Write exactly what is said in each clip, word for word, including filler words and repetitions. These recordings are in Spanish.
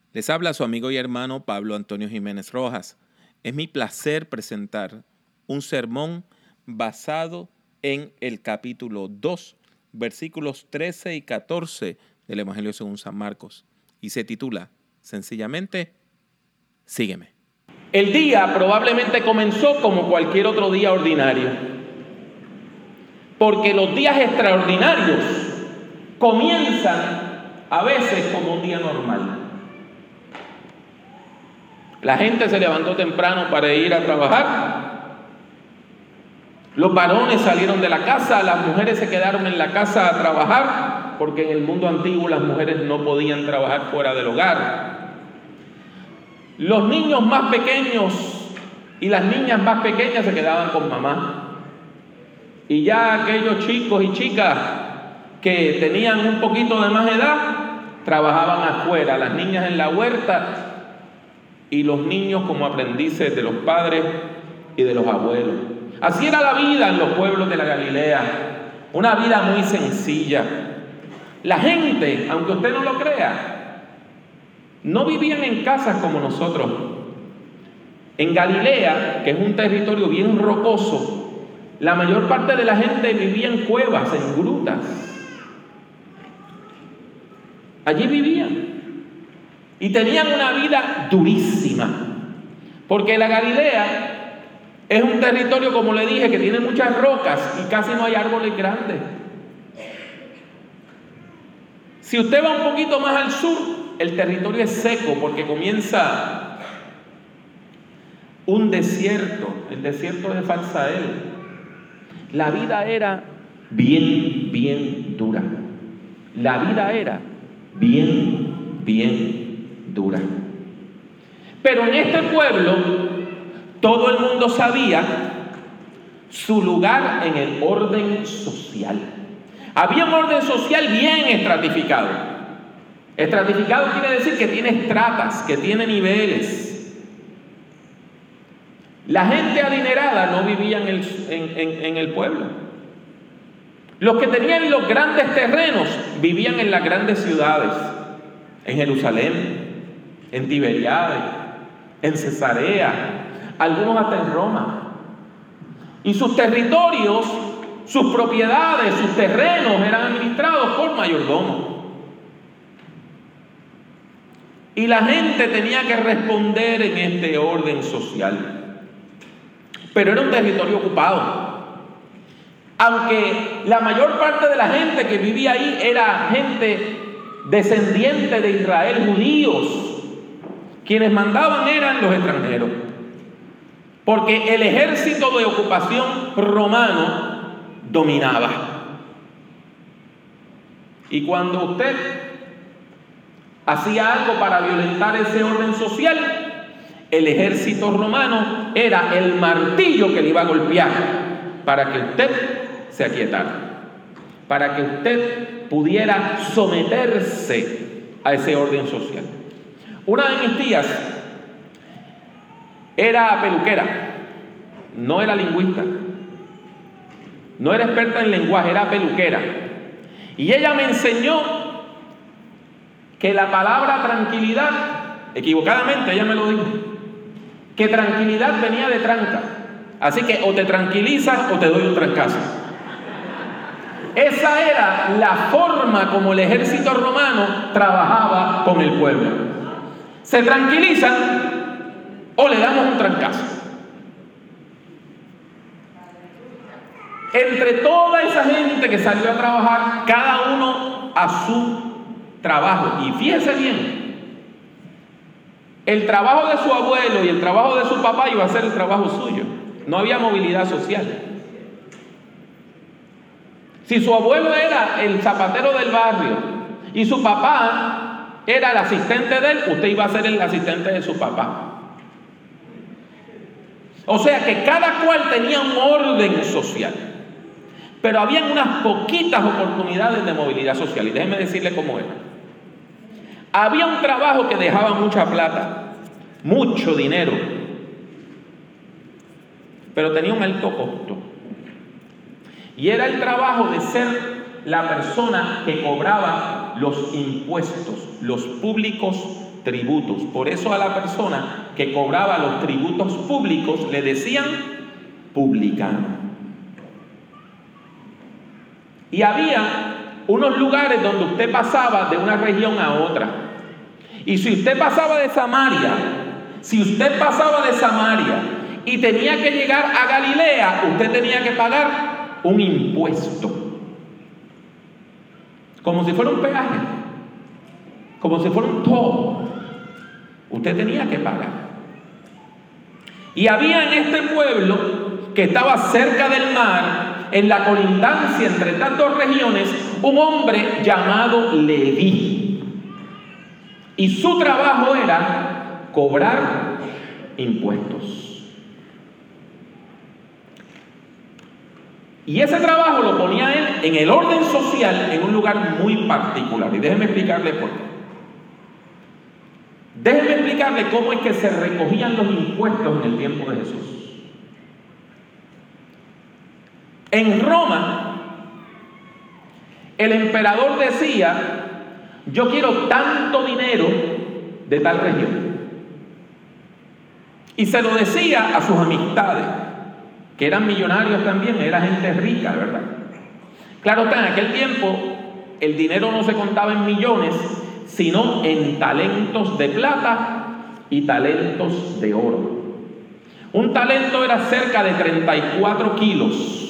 Les habla su amigo y hermano Pablo Antonio Jiménez Rojas. Es mi placer presentar un sermón basado en el capítulo dos, versículos trece y catorce del Evangelio según San Marcos. Y se titula, sencillamente, Sígueme. El día probablemente comenzó como cualquier otro día ordinario, porque los días extraordinarios comienzan a veces como un día normal. La gente se levantó temprano para ir a trabajar. Los varones salieron de la casa, las mujeres se quedaron en la casa a trabajar, porque en el mundo antiguo las mujeres no podían trabajar fuera del hogar. Los niños más pequeños y las niñas más pequeñas se quedaban con mamá. Y ya aquellos chicos y chicas que tenían un poquito de más edad, trabajaban afuera, las niñas en la huerta y los niños como aprendices de los padres y de los abuelos. Así era la vida en los pueblos de la Galilea, una vida muy sencilla. La gente, aunque usted no lo crea, no vivían en casas como nosotros. En Galilea, que es un territorio bien rocoso, la mayor parte de la gente vivía en cuevas, en grutas. Allí vivían. Y tenían una vida durísima, porque la Galilea es un territorio, como le dije, que tiene muchas rocas y casi no hay árboles grandes. Si usted va un poquito más al sur, el territorio es seco, porque comienza un desierto, el desierto de Falsael. La vida era bien, bien dura. La vida era bien, bien dura. Pero en este pueblo todo el mundo sabía su lugar en el orden social. Había un orden social bien estratificado. Estratificado quiere decir que tiene estratas, que tiene niveles. La gente adinerada no vivía en el, en, en, en el pueblo. Los que tenían los grandes terrenos vivían en las grandes ciudades, en Jerusalén, en Tiberiades, en Cesarea, algunos hasta en Roma. Y sus territorios, sus propiedades, sus terrenos eran administrados por mayordomos. Y la gente tenía que responder en este orden social. Pero era un territorio ocupado. Aunque la mayor parte de la gente que vivía ahí era gente descendiente de Israel, judíos, quienes mandaban eran los extranjeros, porque el ejército de ocupación romano dominaba. Y cuando usted hacía algo para violentar ese orden social, el ejército romano era el martillo que le iba a golpear para que usted se aquietara, para que usted pudiera someterse a ese orden social. Una de mis tías era peluquera, no era lingüista, no era experta en lenguaje, era peluquera. Y ella me enseñó que la palabra tranquilidad, equivocadamente ella me lo dijo, que tranquilidad venía de tranca. Así que o te tranquilizas o te doy un trancazo. Esa era la forma como el ejército romano trabajaba con el pueblo. Se tranquilizan o le damos un trancazo. Entre toda esa gente que salió a trabajar, cada uno a su trabajo. Y fíjese bien, el trabajo de su abuelo y el trabajo de su papá iba a ser el trabajo suyo. No había movilidad social. Si su abuelo era el zapatero del barrio y su papá era el asistente de él, usted iba a ser el asistente de su papá. O sea que cada cual tenía un orden social, pero habían unas poquitas oportunidades de movilidad social. Y déjeme decirle cómo era. Había un trabajo que dejaba mucha plata, mucho dinero, pero tenía un alto costo. Y era el trabajo de ser la persona que cobraba los impuestos, los públicos tributos. Por eso a la persona que cobraba los tributos públicos le decían publicano. Y había unos lugares donde usted pasaba de una región a otra. Y si usted pasaba de Samaria, si usted pasaba de Samaria y tenía que llegar a Galilea, usted tenía que pagar un impuesto. Como si fuera un peaje, como si fuera un toll. Usted tenía que pagar. Y había en este pueblo, que estaba cerca del mar, en la colindancia entre estas dos regiones, un hombre llamado Leví. Y su trabajo era cobrar impuestos. Y ese trabajo lo ponía él en el orden social en un lugar muy particular. Y déjenme explicarle por qué. Déjenme explicarle cómo es que se recogían los impuestos en el tiempo de Jesús. En Roma, el emperador decía: yo quiero tanto dinero de tal región. Y se lo decía a sus amistades, que eran millonarios también, era gente rica, ¿verdad? Claro está, en aquel tiempo el dinero no se contaba en millones, sino en talentos de plata y talentos de oro. Un talento era cerca de treinta y cuatro kilos.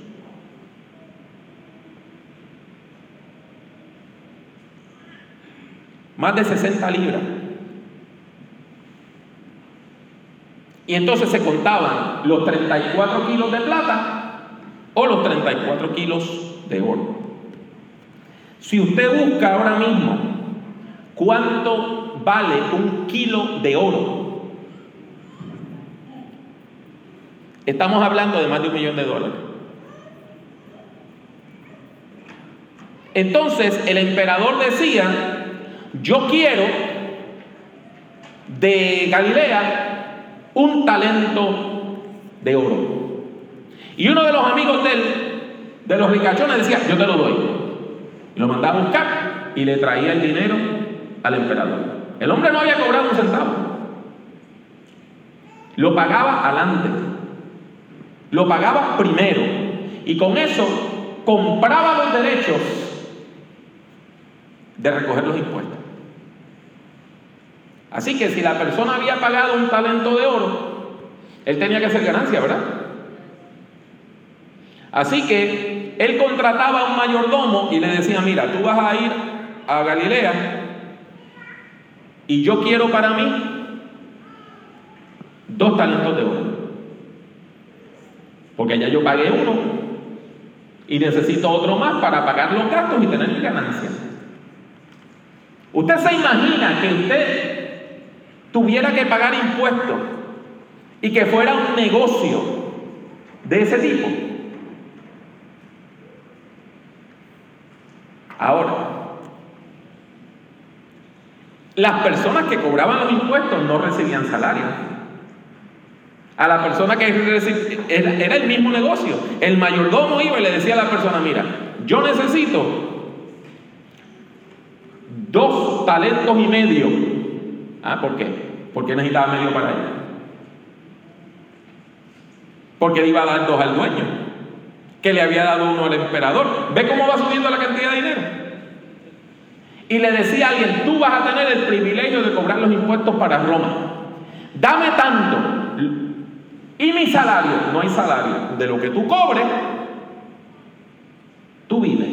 Más de sesenta libras. Y entonces se contaban los treinta y cuatro kilos de plata o los treinta y cuatro kilos de oro. Si usted busca ahora mismo cuánto vale un kilo de oro, estamos hablando de más de un millón de dólares. Entonces el emperador decía: yo quiero de Galilea un talento de oro. Y uno de los amigos de él, de los ricachones, decía: yo te lo doy. Y lo mandaba a buscar y le traía el dinero al emperador. El hombre no había cobrado un centavo. Lo pagaba adelante. Lo pagaba primero. Y con eso compraba los derechos de recoger los impuestos. Así que si la persona había pagado un talento de oro, él tenía que hacer ganancia, ¿verdad? Así que él contrataba a un mayordomo y le decía: mira, tú vas a ir a Galilea y yo quiero para mí dos talentos de oro, porque ya yo pagué uno y necesito otro más para pagar los gastos y tener mi ganancia. Usted se imagina que usted tuviera que pagar impuestos y que fuera un negocio de ese tipo. Ahora, las personas que cobraban los impuestos no recibían salario. A la persona que recibía, era, era el mismo negocio. El mayordomo iba y le decía a la persona: mira, yo necesito dos talentos y medio. Ah, ¿por qué? Porque necesitaba medio para él. Porque le iba a dar dos al dueño, que le había dado uno al emperador. ¿Ve cómo va subiendo la cantidad de dinero? Y le decía a alguien: tú vas a tener el privilegio de cobrar los impuestos para Roma. Dame tanto. Y mi salario, no hay salario. De lo que tú cobres, tú vives.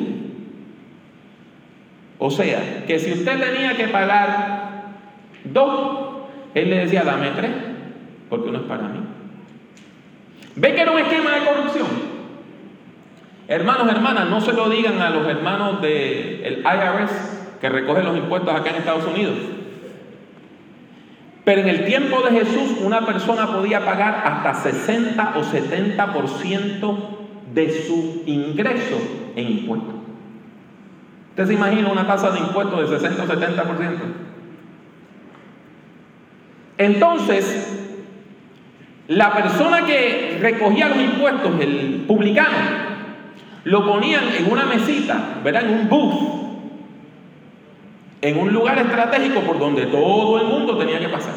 O sea, que si usted tenía que pagar dos, él le decía: dame tres, porque uno es para mí. ¿Ve que era un esquema de corrupción? Hermanos, hermanas, no se lo digan a los hermanos del I R S que recogen los impuestos acá en Estados Unidos. Pero en el tiempo de Jesús, una persona podía pagar hasta sesenta o setenta por ciento de su ingreso en impuestos. ¿Usted se imagina una tasa de impuestos de sesenta o setenta por ciento? Entonces, la persona que recogía los impuestos, el publicano, lo ponían en una mesita, ¿verdad? En un booth. en un lugar estratégico por donde todo el mundo tenía que pasar.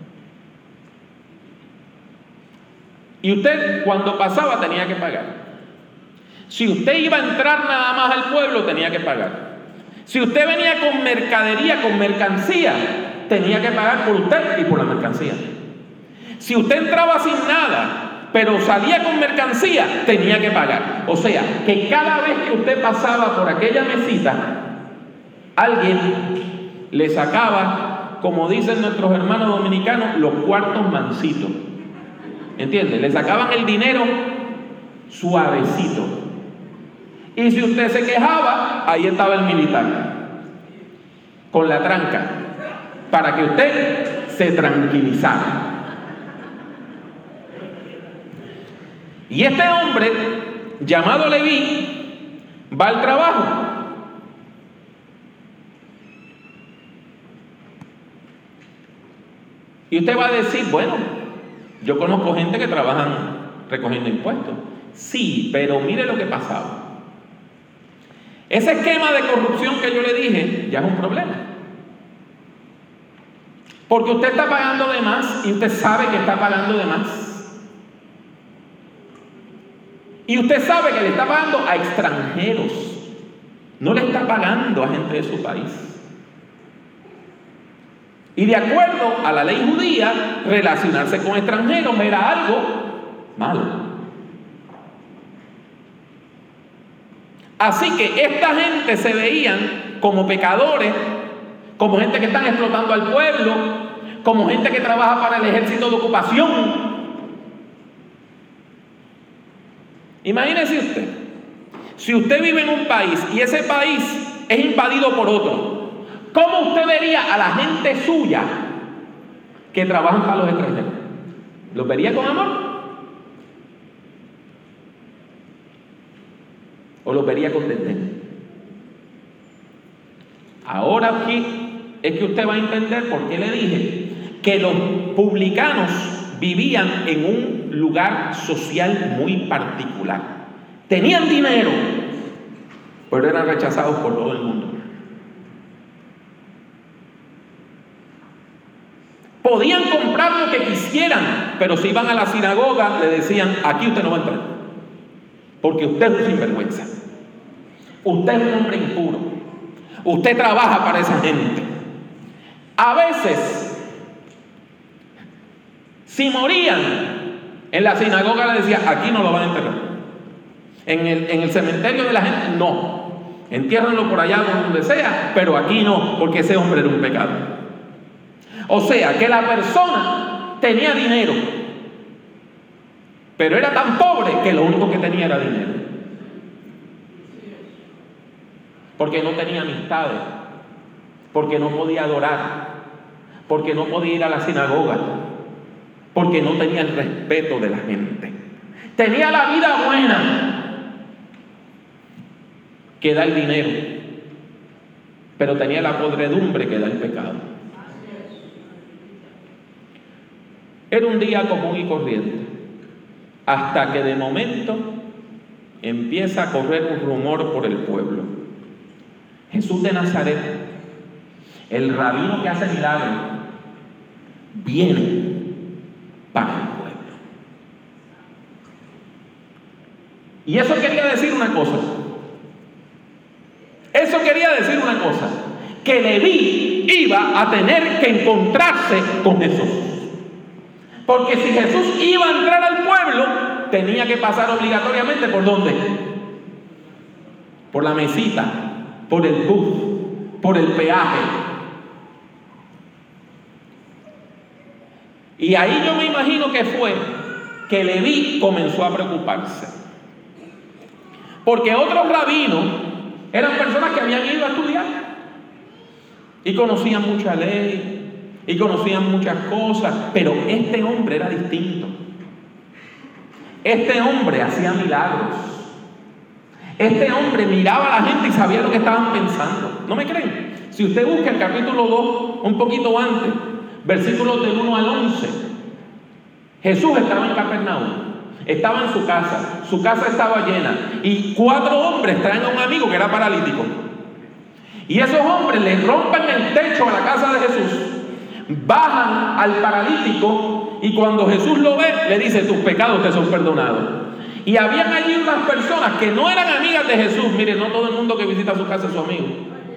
Y usted cuando pasaba tenía que pagar. Si usted iba a entrar nada más al pueblo tenía que pagar. Si usted venía con mercadería, con mercancía, tenía que pagar por usted y por la mercancía. Si usted entraba sin nada, pero salía con mercancía, tenía que pagar. O sea, que cada vez que usted pasaba por aquella mesita, alguien le sacaba, como dicen nuestros hermanos dominicanos, los cuartos mancitos. ¿Entiende? Le sacaban el dinero suavecito. Y si usted se quejaba, ahí estaba el militar, con la tranca, para que usted se tranquilizara. Y este hombre, llamado Leví, va al trabajo. Y usted va a decir, bueno, yo conozco gente que trabajan recogiendo impuestos. Sí, pero mire lo que pasaba. Ese esquema de corrupción que yo le dije ya es un problema. Porque usted está pagando de más y usted sabe que está pagando de más. Y usted sabe que le está pagando a extranjeros. No le está pagando a gente de su país. Y de acuerdo a la ley judía, relacionarse con extranjeros era algo malo. Así que esta gente se veían como pecadores, como gente que están explotando al pueblo, como gente que trabaja para el ejército de ocupación. Imagínese usted, si usted vive en un país y ese país es invadido por otro, ¿cómo usted vería a la gente suya que trabajan para los extranjeros? ¿Los vería con amor? ¿O los vería con desdén? Ahora aquí es que usted va a entender por qué le dije que los publicanos vivían en un lugar social muy particular. Tenían dinero, pero eran rechazados por todo el mundo. Podían comprar lo que quisieran, pero si iban a la sinagoga le decían, aquí usted no va a entrar, porque usted es un sinvergüenza. Usted es un hombre impuro. Usted trabaja para esa gente. A veces, si morían en la sinagoga le decía, aquí no lo van a enterrar. En el, en el cementerio de la gente, no. Entiérrenlo por allá donde sea, pero aquí no, porque ese hombre era un pecado. O sea, que la persona tenía dinero, pero era tan pobre que lo único que tenía era dinero. Porque no tenía amistades, porque no podía adorar, porque no podía ir a la sinagoga, porque no tenía el respeto de la gente. Tenía la vida buena que da el dinero, pero tenía la podredumbre que da el pecado. Era un día común y corriente, hasta que de momento empieza a correr un rumor por el pueblo. Jesús de Nazaret, el rabino que hace milagros, viene para el pueblo. Y eso quería decir una cosa. Eso quería decir una cosa. Que Leví iba a tener que encontrarse con Jesús. Porque si Jesús iba a entrar al pueblo, tenía que pasar obligatoriamente ¿por dónde? Por la mesita, por el bus, por el peaje. Y ahí yo me imagino que fue que Leví comenzó a preocuparse. Porque otros rabinos eran personas que habían ido a estudiar y conocían mucha ley y conocían muchas cosas, pero este hombre era distinto. Este hombre hacía milagros. Este hombre miraba a la gente y sabía lo que estaban pensando. ¿No me creen? Si usted busca el capítulo dos, un poquito antes, versículos del uno al once, Jesús estaba en Capernaum, estaba en su casa, su casa estaba llena, y cuatro hombres traen a un amigo que era paralítico. Y esos hombres le rompen el techo a la casa de Jesús, bajan al paralítico y cuando Jesús lo ve, le dice: tus pecados te son perdonados. Y habían allí unas personas que no eran amigas de Jesús. Miren, no todo el mundo que visita su casa es su amigo.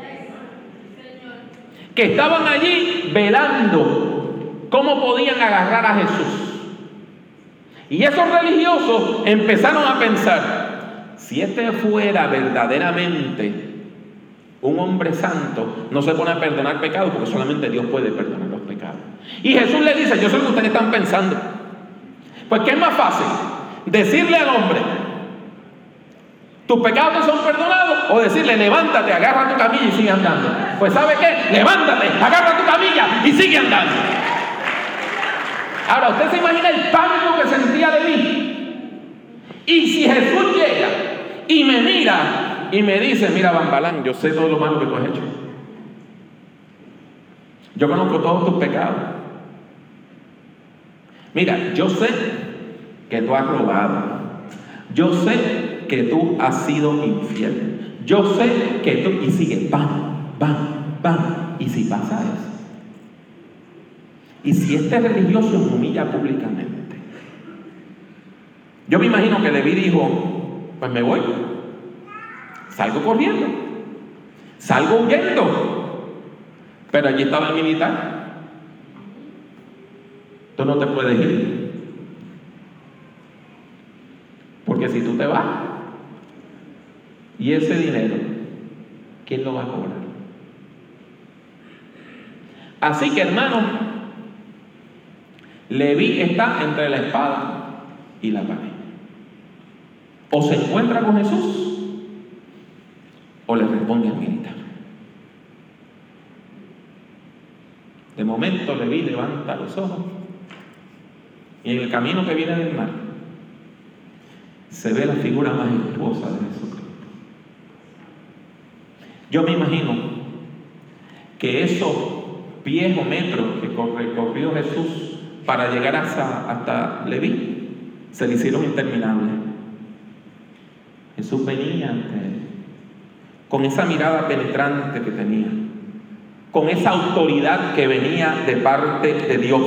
Que estaban allí velando cómo podían agarrar a Jesús. Y esos religiosos empezaron a pensar: si este fuera verdaderamente un hombre santo, no se pone a perdonar pecados, porque solamente Dios puede perdonar los pecados. Y Jesús le dice: yo sé lo que ustedes están pensando. Pues ¿qué es más fácil? Decirle al hombre: tus pecados te son perdonados, o decirle: levántate, agarra tu camilla y sigue andando. Pues ¿sabe qué? Levántate, agarra tu camilla y sigue andando. Ahora, ¿usted se imagina el pánico que sentía de mí? Y si Jesús llega y me mira y me dice: mira, Bambalán, yo sé todo lo malo que tú has hecho. Yo conozco todos tus pecados. Mira, yo sé que tú has robado. Yo sé que tú has sido infiel. Yo sé que tú... Y sigue, van, van, van. Y si pasa eso. Y si este religioso me humilla públicamente. Yo me imagino que Leví dijo: pues me voy. Salgo corriendo. Salgo huyendo. Pero allí estaba el militar. Tú no te puedes ir. Porque si tú te vas, y ese dinero, ¿quién lo va a cobrar? Así que, hermano, Leví está entre la espada y la pared. O se encuentra con Jesús, o le responde al militar. De momento, Leví levanta los ojos, y en el camino que viene del mar, se ve la figura majestuosa de Jesucristo. Yo me imagino que esos viejos metros que recorrió Jesús para llegar hasta, hasta Leví se le hicieron interminables. Jesús venía ante él con esa mirada penetrante que tenía, con esa autoridad que venía de parte de Dios.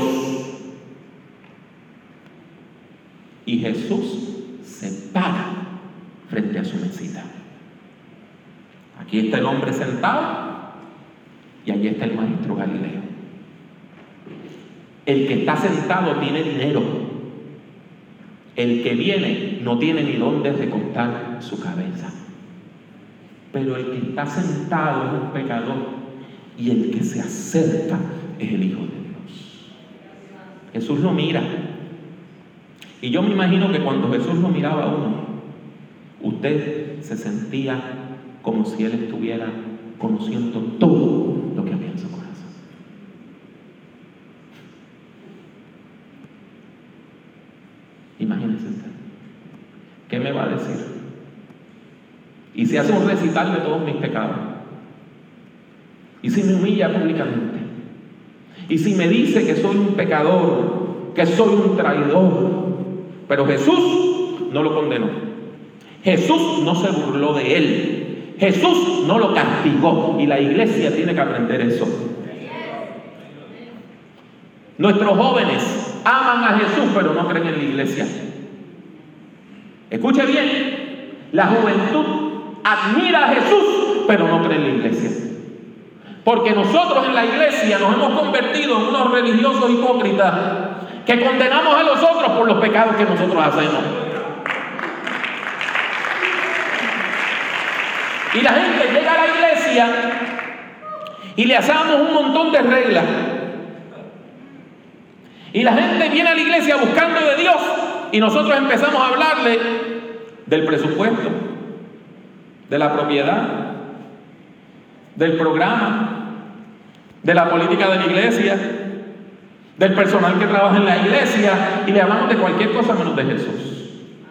Y Jesús se para frente a su mesita. Aquí está el hombre sentado y allí está el maestro Galileo. El que está sentado tiene dinero. El que viene no tiene ni dónde recortar su cabeza. Pero el que está sentado es un pecador y el que se acerca es el Hijo de Dios. Jesús lo mira. Y yo me imagino que cuando Jesús lo miraba a uno, usted se sentía como si Él estuviera conociendo todo lo que había en su corazón. Imagínense usted. ¿Qué me va a decir? Y si hace un recital de todos mis pecados. Y si me humilla públicamente. Y si me dice que soy un pecador, que soy un traidor. Pero Jesús no lo condenó. Jesús no se burló de él. Jesús no lo castigó. Y la iglesia tiene que aprender eso. Nuestros jóvenes aman a Jesús, pero no creen en la iglesia. Escuche bien. La juventud admira a Jesús, pero no cree en la iglesia. Porque nosotros en la iglesia nos hemos convertido en unos religiosos hipócritas que condenamos a los otros por los pecados que nosotros hacemos. Y la gente llega a la iglesia y le hacemos un montón de reglas. Y la gente viene a la iglesia buscando de Dios y nosotros empezamos a hablarle del presupuesto, de la propiedad, del programa, de la política de la iglesia, del personal que trabaja en la iglesia, y le hablamos de cualquier cosa menos de Jesús.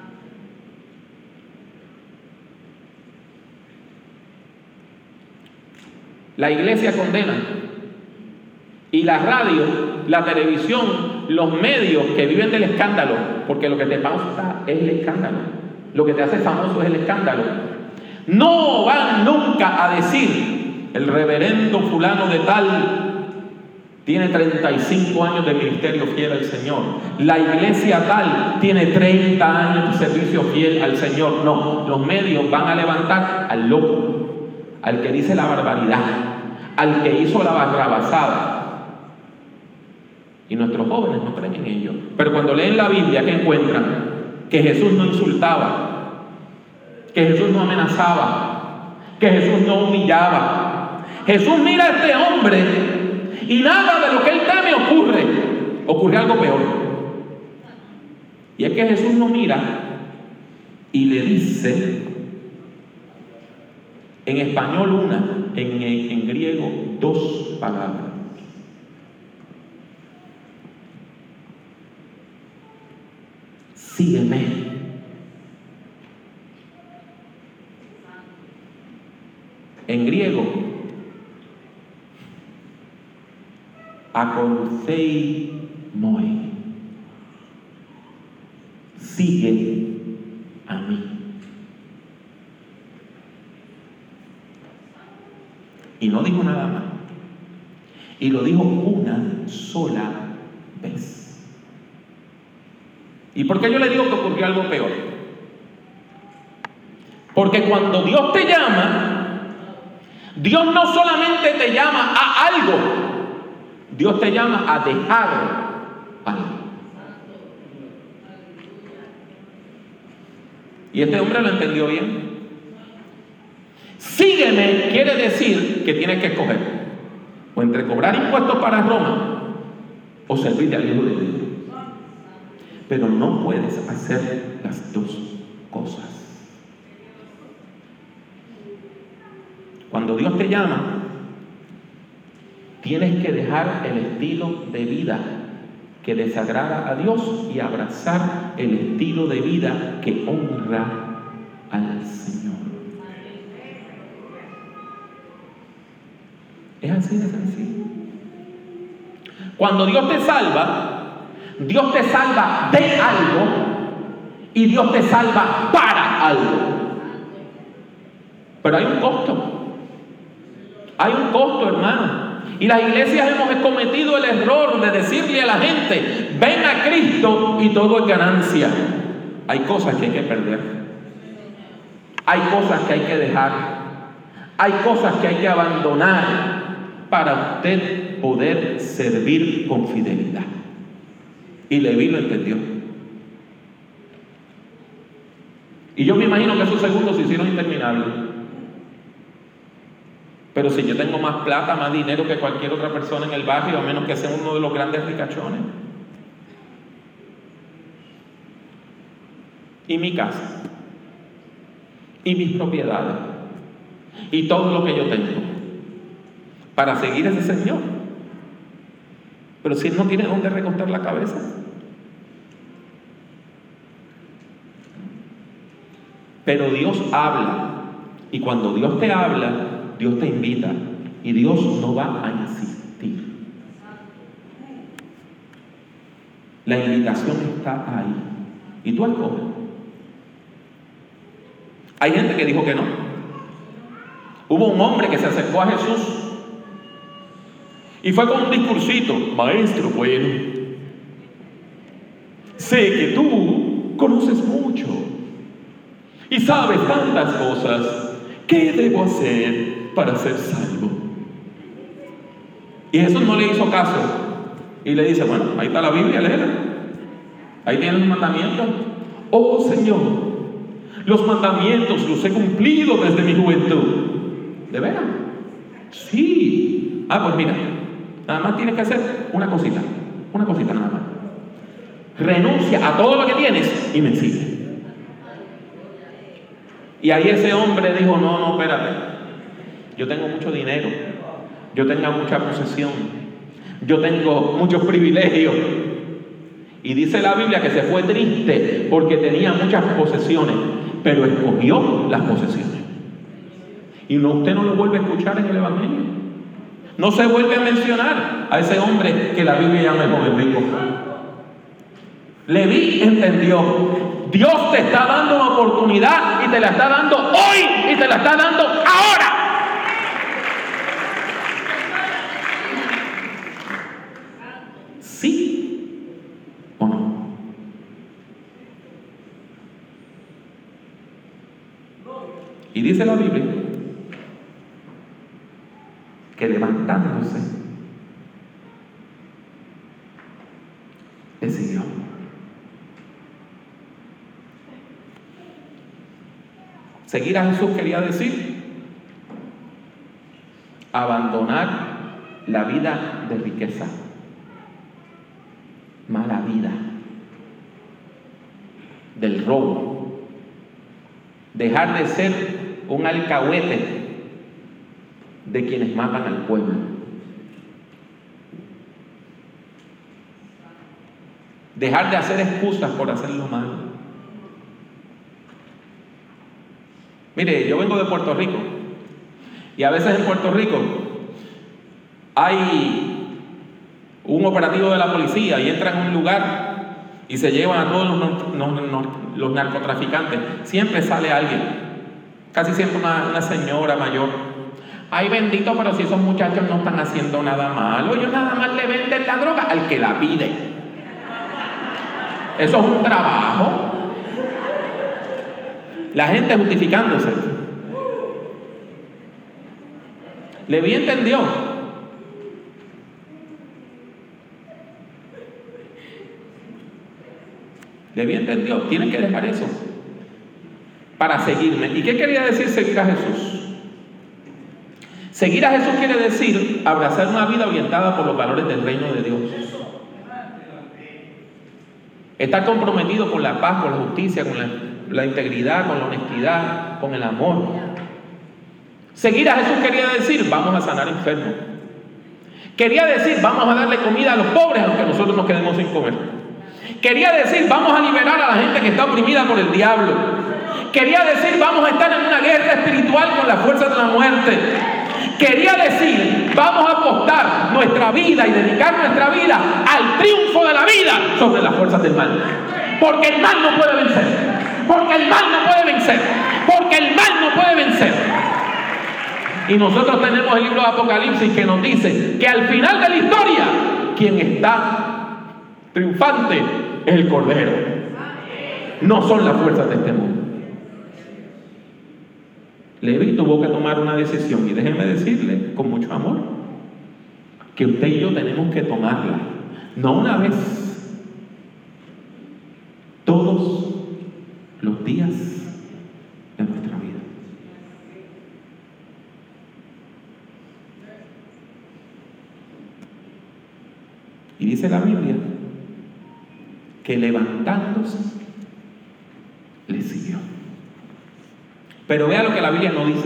La iglesia condena, y la radio, la televisión, los medios que viven del escándalo, porque lo que te pausa es el escándalo, lo que te hace famoso es el escándalo, no van nunca a decir el reverendo fulano de tal tiene treinta y cinco años de ministerio fiel al Señor. La iglesia tal tiene treinta años de servicio fiel al Señor. No, los medios van a levantar al loco, al que dice la barbaridad, al que hizo la barrabasada. Y nuestros jóvenes no creen en ello. Pero cuando leen la Biblia, ¿qué encuentran? Que Jesús no insultaba, que Jesús no amenazaba, que Jesús no humillaba. Jesús mira a este hombre y nada de lo que él teme ocurre. Ocurre algo peor. Y es que Jesús lo mira y le dice, en español una, en, en griego dos palabras. Sígueme. En griego, akolusei moi. Sigue a mí. Y no dijo nada más. Y lo dijo una sola vez. ¿Y por qué yo le digo que ocurrió algo peor? Porque cuando Dios te llama, Dios no solamente te llama a algo, Dios te llama a dejar algo. Y este hombre lo entendió bien. Sígueme quiere decir que tienes que escoger o entre cobrar impuestos para Roma o servirte al Hijo de Dios. Pero no puedes hacer las dos cosas. Cuando Dios te llama, tienes que dejar el estilo de vida que desagrada a Dios y abrazar el estilo de vida que honra al Señor. Es así de sencillo. Cuando Dios te salva, Dios te salva de algo y Dios te salva para algo. Pero hay un costo. Hay un costo, hermano. Y las iglesias hemos cometido el error de decirle a la gente, ven a Cristo y todo es ganancia. Hay cosas que hay que perder. Hay cosas que hay que dejar. Hay cosas que hay que abandonar para usted poder servir con fidelidad. Y Leví lo entendió. Y yo me imagino que esos segundos se hicieron interminables. Pero si yo tengo más plata, más dinero que cualquier otra persona en el barrio, a menos que sea uno de los grandes ricachones. Y mi casa. Y mis propiedades. Y todo lo que yo tengo. Para seguir a ese Señor. Pero si Él no tiene dónde recostar la cabeza. Pero Dios habla. Y cuando Dios te habla, Dios te invita. Y Dios no va a insistir. La invitación está ahí. Y tú escoges. Hay gente que dijo que no. Hubo un hombre que se acercó a Jesús. Y fue con un discursito. Maestro bueno, sé que tú conoces mucho y sabes tantas cosas. ¿Qué debo hacer para ser salvo? Y Jesús no le hizo caso. Y le dice, bueno, ahí está la Biblia, léela. Ahí tienes los mandamientos. Oh Señor, los mandamientos los he cumplido desde mi juventud. ¿De veras? Sí. Ah, pues mira, nada más tienes que hacer una cosita. Una cosita nada más. Renuncia a todo lo que tienes y me sigue. Y ahí ese hombre dijo, no, no, espérate. Yo tengo mucho dinero. Yo tengo mucha posesión. Yo tengo muchos privilegios. Y dice la Biblia que se fue triste porque tenía muchas posesiones, pero escogió las posesiones. Y no, usted no lo vuelve a escuchar en el Evangelio. No se vuelve a mencionar a ese hombre que la Biblia llama el joven rico. Leví entendió. Dios te está dando una oportunidad y te la está dando hoy y te la está dando ahora. ¿Sí o no? Y dice la Biblia que levantándose, le siguió. Seguir a Jesús quería decir abandonar la vida de riqueza, mala vida, del robo, dejar de ser un alcahuete de quienes matan al pueblo, dejar de hacer excusas por hacer lo malo. Mire, yo vengo de Puerto Rico y a veces en Puerto Rico hay un operativo de la policía y entran a un lugar y se llevan a todos los, los, los narcotraficantes. Siempre sale alguien, casi siempre una, una señora mayor. Ay, bendito, pero si esos muchachos no están haciendo nada malo, ellos nada más le venden la droga al que la pide. Eso es un trabajo. La gente justificándose. Leví entendió. Leví entendió. Tienen que dejar eso para seguirme. ¿Y qué quería decir seguir a Jesús? Seguir a Jesús quiere decir abrazar una vida orientada por los valores del reino de Dios. Estar comprometido con la paz, con la justicia, con la la integridad, con la honestidad, con el amor. Seguir a Jesús quería decir vamos a sanar enfermos. Quería decir vamos a darle comida a los pobres aunque nosotros nos quedemos sin comer. Quería decir vamos a liberar a la gente que está oprimida por el diablo. Quería decir vamos a estar en una guerra espiritual con la fuerza de la muerte. Quería decir vamos a apostar nuestra vida y dedicar nuestra vida al triunfo de la vida sobre las fuerzas del mal. Porque el mal no puede vencer. Porque el mal no puede vencer. Porque el mal no puede vencer. Y nosotros tenemos el libro de Apocalipsis que nos dice que al final de la historia, quien está triunfante es el Cordero. No son las fuerzas de este mundo. Leví tuvo que tomar una decisión. Y déjenme decirle con mucho amor que usted y yo tenemos que tomarla. No una vez. Todos los días de nuestra vida. Y dice la Biblia que levantándose le siguió. Pero vea lo que la Biblia no dice.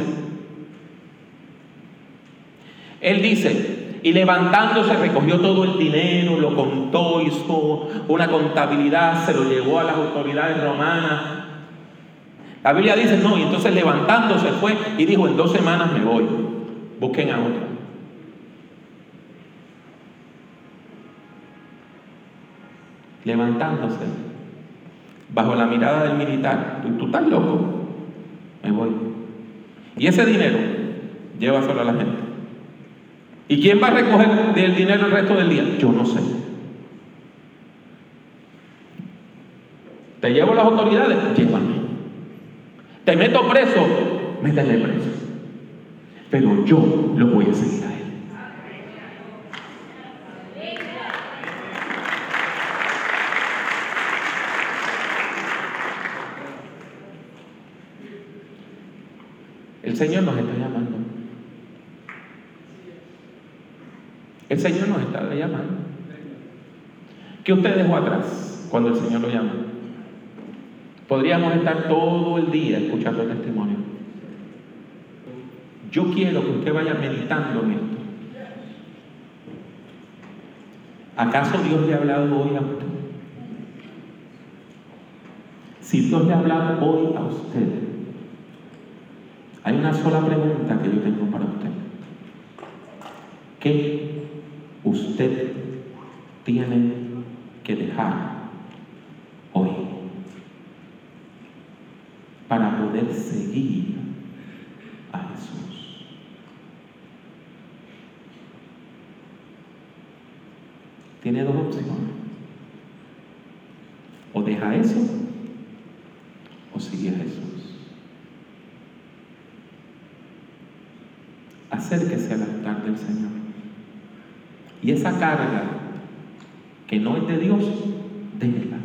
Él dice, y levantándose recogió todo el dinero, lo contó, hizo una contabilidad, se lo llevó a las autoridades romanas. La Biblia dice, no, y entonces levantándose fue y dijo, en dos semanas me voy, busquen a otro. Levantándose, bajo la mirada del militar, tú, tú estás loco, me voy. Y ese dinero, llévaselo a la gente. ¿Y quién va a recoger del dinero el resto del día? Yo no sé. Te llevo a las autoridades, llévame. Te meto preso, métele preso. Pero yo lo voy a seguir a él. El Señor nos está llamando. El Señor nos está llamando. ¿Qué usted dejó atrás cuando el Señor lo llama? Podríamos estar todo el día escuchando el testimonio. Yo quiero que usted vaya meditando en esto. ¿Acaso Dios le ha hablado hoy a usted? Si Dios le ha hablado hoy a usted, hay una sola pregunta que yo tengo para usted. ¿Qué usted tiene que dejar hoy para poder seguir a Jesús? tiene dos opciones. O deja eso, o sigue a Jesús. Acérquese al altar del Señor. Y esa carga que no es de Dios, déjela.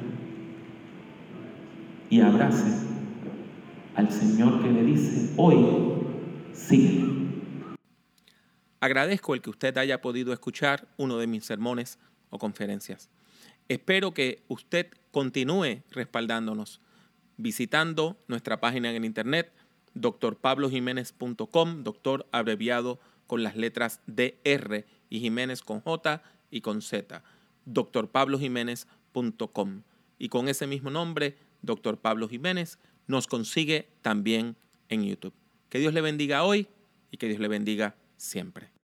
Y abrace al Señor que le dice, hoy, sigue. Agradezco el que usted haya podido escuchar uno de mis sermones o conferencias. Espero que usted continúe respaldándonos visitando nuestra página en internet doctor pablo jiménez punto com, doctor abreviado con las letras D R y Jiménez con J y con Z, doctor pablo jiménez punto com. Y con ese mismo nombre, doctor Pablo Jiménez, nos consigue también en YouTube. Que Dios le bendiga hoy y que Dios le bendiga siempre.